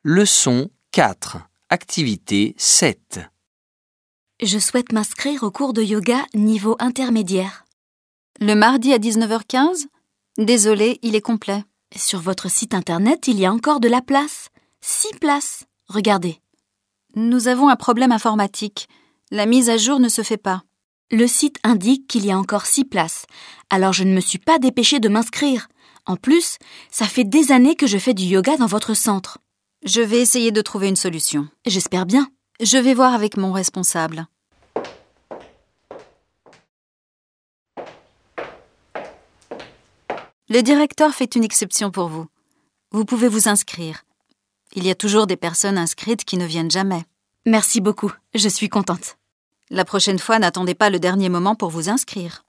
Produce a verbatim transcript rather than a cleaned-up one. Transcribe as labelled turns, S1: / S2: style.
S1: Leçon quatre. Activité sept.
S2: Je souhaite m'inscrire au cours de yoga niveau intermédiaire.
S3: Le mardi à dix-neuf heures quinze ? Désolé, il est complet.
S2: Sur votre site internet, il y a encore de la place. Six places. Regardez.
S3: Nous avons un problème informatique. La mise à jour ne se fait pas.
S2: Le site indique qu'il y a encore six places. Alors je ne me suis pas dépêchée de m'inscrire. En plus, ça fait des années que je fais du yoga dans votre centre.
S3: Je vais essayer de trouver une solution.
S2: J'espère bien.
S3: Je vais voir avec mon responsable. Le directeur fait une exception pour vous. Vous pouvez vous inscrire. Il y a toujours des personnes inscrites qui ne viennent jamais.
S2: Merci beaucoup, je suis contente.
S3: La prochaine fois, n'attendez pas le dernier moment pour vous inscrire.